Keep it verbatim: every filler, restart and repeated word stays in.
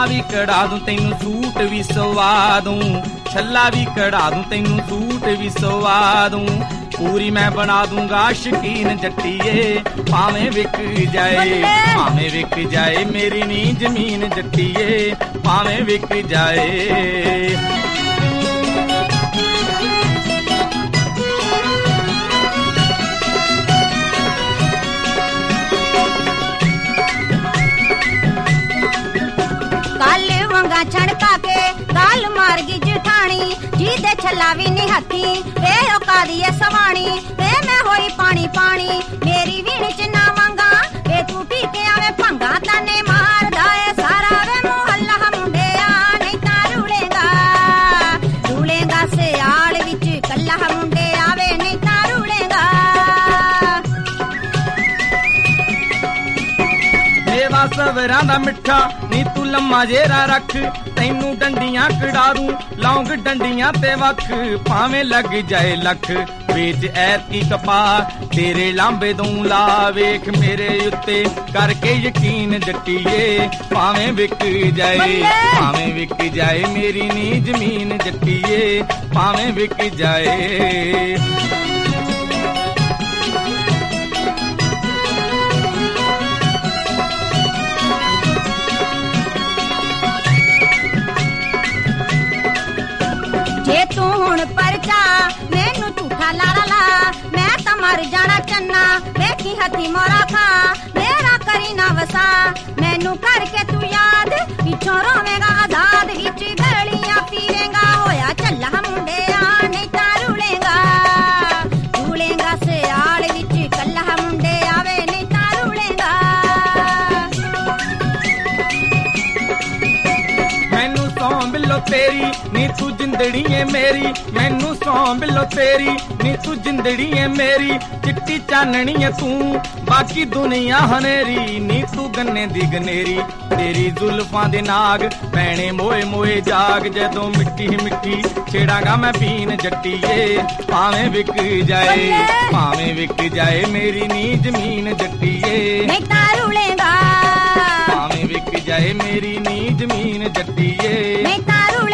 ਵੀ ਕਢਾ ਦੂੰ ਤੈਨੂੰ ਸੂਟ ਵੀ ਸਵਾ ਦੂੰ, ਛੱਲਾ ਵੀ ਕਢਾ ਦੂੰ ਤੈਨੂੰ ਸੂਟ ਵੀ ਸਵਾ ਦੂੰ। ਪੂਰੀ ਮੈਂ ਬਣਾ ਦੂੰਗਾ ਸ਼ਕੀਨ ਜੱਟੀਏ, ਭਾਵੇਂ ਵਿਕ ਜਾਏ ਭਾਵੇਂ ਵਿਕ ਜਾਏ ਮੇਰੀ ਨੀ ਜ਼ਮੀਨ ਜੱਟੀਏ, ਭਾਵੇਂ ਵਿਕ ਜਾਏ। ਛੜਕਾ ਕੇ ਗਾਲ ਮਾਰ ਗਈ ਜਠਾਣੀ, ਜਿਹਦੇ ਛੱਲਾ ਵੀ ਨੀ ਹੱਥੀ ਵੇ ਉਹ ਕਾਦੀ ਐ ਸਵਾਣੀ। ਵੇ ਮੈਂ ਹੋਈ ਪਾਣੀ ਪਾਣੀ ਮੇਰੀ ਵੀਣ ਚ ਨਾ ਵਾਂਗਾ, ਵੇ ਤੂੰ ਪੀ ਕੇ ਆਵੇਂ ਭੰਗਾ ਤਾਨੇ ਮਾਰਦਾ ਏ ਸਾਰਾ ਵੇ ਮੁਹੱਲਾ ਮੁੰਡਿਆ, ਨਹੀਂ ਤਾਂ ਰੂਲੇਗਾ ਰੂਲੇਗਾ ਸਿਆਲ ਵਿੱਚ ਕੱਲਾ ਮੁੰਡੇ ਆਵੇ, ਨਹੀਂ ਤਾਂ ਰੂਲੇਗਾ। ਮੇਵਾ ਸਵਰਾਂ ਦਾ ਮਿੱਠਾ ਨੀ ਤੂੰ ਲੰਮਾ ਜੇਰਾ ਰੱਖ, ਤੈਨੂੰ ਡੰਡੀਆਂ ਕਢਾ ਦੂੰ ਲੌਂਗ ਡੰਡੀਆਂ ਤੇ ਵੱਖ, ਭਾਵੇਂ ਲੱਗ ਜਾਏ ਲੱਖ ਵੇਚ ਐਤਕੀ ਕਪਾ ਤੇਰੇ ਲਾਂਬੇ ਦੂੰ ਲਾ। ਵੇਖ ਮੇਰੇ ਉੱਤੇ ਕਰਕੇ ਯਕੀਨ ਜੱਟੀਏ, ਭਾਵੇਂ ਵਿਕ ਜਾਏ ਭਾਵੇਂ ਵਿਕ ਜਾਏ ਮੇਰੀ ਨੀ ਜ਼ਮੀਨ ਜੱਟੀਏ, ਭਾਵੇਂ ਵਿਕ ਜਾਏ। ਜੇ ਤੂੰ ਹੁਣ ਪਰਚਾ ਮੈਨੂੰ ਝੂਠਾ ਲਾਰਾ ਲਾ, ਮੈਂ ਤਾਂ ਮਰ ਜਾਣਾ ਚੰਨਾ ਵੇਖੀ ਹੱਥੀ ਮੋਰਾ ਖਾ। ਮੇਰਾ ਕਰੀ ਨਾ ਵਸਾ ਮੈਨੂੰ ਕਰਕੇ ਤੂੰ ਯਾਦ, ਪਿੱਛੋਂ ਰੋਵੇਂਗਾ ਆਜ਼ਾਦ ਵਿੱਚ ਗਲੀਆਂ ਪੀਵੇਂਗਾ, ਹੋਇਆ ਝੱਲਾ ਮੁੰਡਿਆ ਨਹੀਂ ਤਾਂ ਰੂਲੇਗਾ ਰੂਲੇਗਾ ਸਿਆਲ ਵਿੱਚ ਕੱਲਾ ਮੁੰਡੇ ਆਵੇ, ਨਹੀਂ ਤਾਂ ਰੂਲੇਗਾ। ਮੈਨੂੰ ਸੌਂ ਬਿੱਲੋ ਤੇਰੀ ਨੀ ਤੂੰ ਜਿੰਦੜੀ ਏ ਮੇਰੀ, ਮੈਨੂੰ ਸੌਂ ਬਿੱਲੋ ਤੇਰੀ ਨੀ ਤੂੰ ਜਿੰਦੜੀ ਏ ਮੇਰੀ। ਚਿੱਟੀ ਚਾਨਣੀ ਏ ਤੂੰ ਬਾਕੀ ਦੁਨੀਆ ਹਨੇਰੀ, ਨੀ ਤੂੰ ਗੰਨੇ ਦੀ ਗਨੇਰੀ ਤੇਰੀ ਜ਼ੁਲਫਾਂ ਦੇ ਨਾਗ ਪੈਣੇ ਮੋਏ ਮੋਏ ਜਾਗ। ਜਦੋਂ ਮਿੱਟੀ ਮਿੱਟੀ ਛੇੜਾਂਗਾ ਮੈਂ ਪੀਨ ਜੱਟੀਏ, ਭਾਵੇਂ ਵਿਕ ਜਾਏ ਭਾਵੇਂ ਵਿਕ ਜਾਏ ਮੇਰੀ ਨੀ ਜ਼ਮੀਨ ਜੱਟੀਏ, ਨਹੀਂ ਤਾਂ ਰੂਲੇਗਾ ਭਾਵੇਂ ਵਿਕ ਜਾਏ ਮੇਰੀ ਨੀ ਜ਼ਮੀਨ ਜੱਟੀਏ, ਨਹੀਂ ਤਾਂ